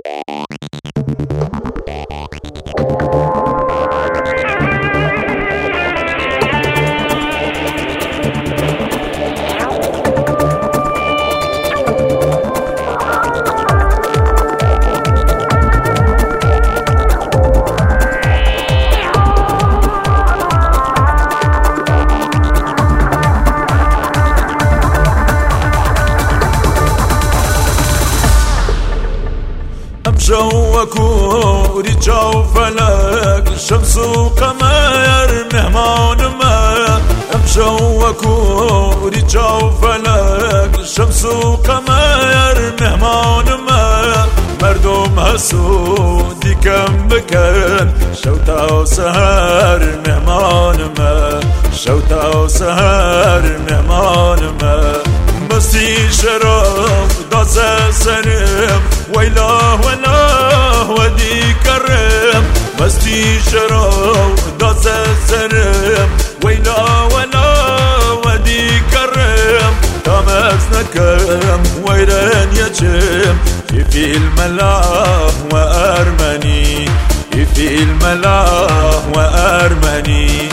شوكو رجاو فلك الشمس وقمر مهمان ما شوكو رجاو فلك الشمس وقمر مهمان ما مردم هسودي كم بكن شوتا وسهر مهمان ما شوتا وسهر مهمان ما مستی شراب داز سرم ویلا ولا ودی کرم مستی شراب داز سرم ویلا ولا ودی کرم تماس نکم ویران یچم في الملاح وأرمني في الملاح وأرمني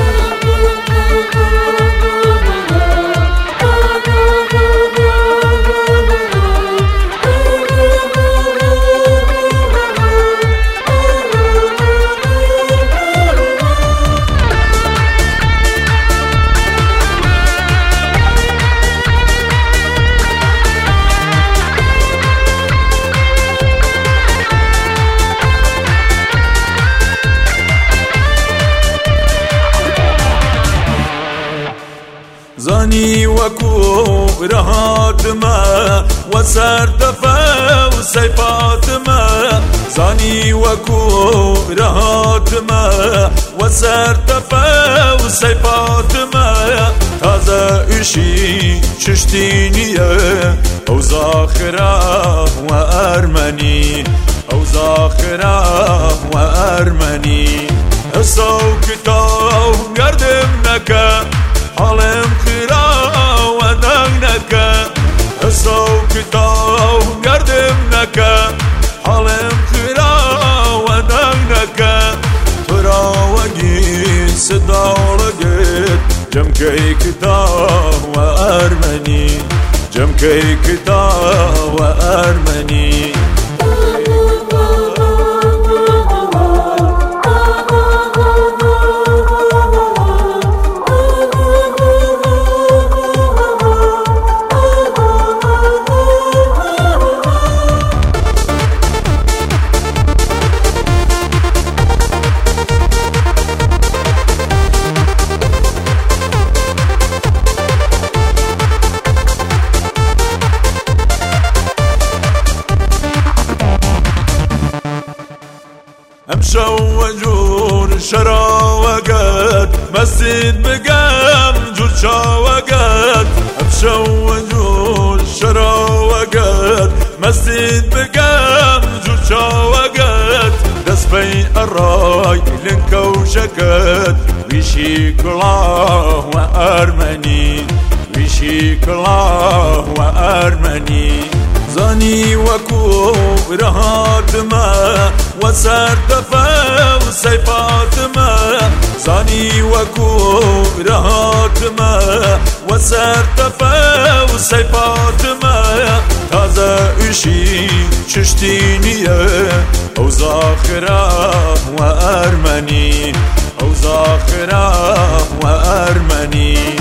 زاني وكو رهات ما وسردفا وسيفات ما زاني وكو رهات ما وسردفا وسيفات ما هذا اشي ششتينية او زاخرة وارمني او زاخرة وارمني الصوكتاو قردمنك حالم خيرا ودغنك الصوكتاو قردمنك حالم خيرا ودغنك ترى وجي صدالقت جمكي كتاب وأرمني جمكي كتاب وأرمني مشوجون شراوقات مسجد بقام جود شاوقات مشوجون شراوقات مسجد بقام جود شاوقات دسبي الراي لنكوشكات ويشيك الله وأرمني ويشيك الله وأرمني زاني وكو رهات ما وسردفا وسيفات ما زاني وكو رهات ما وسردفا وسيفات ما هذا اشي ششتينية او زاخرة وأرمني او زاخرة وأرمني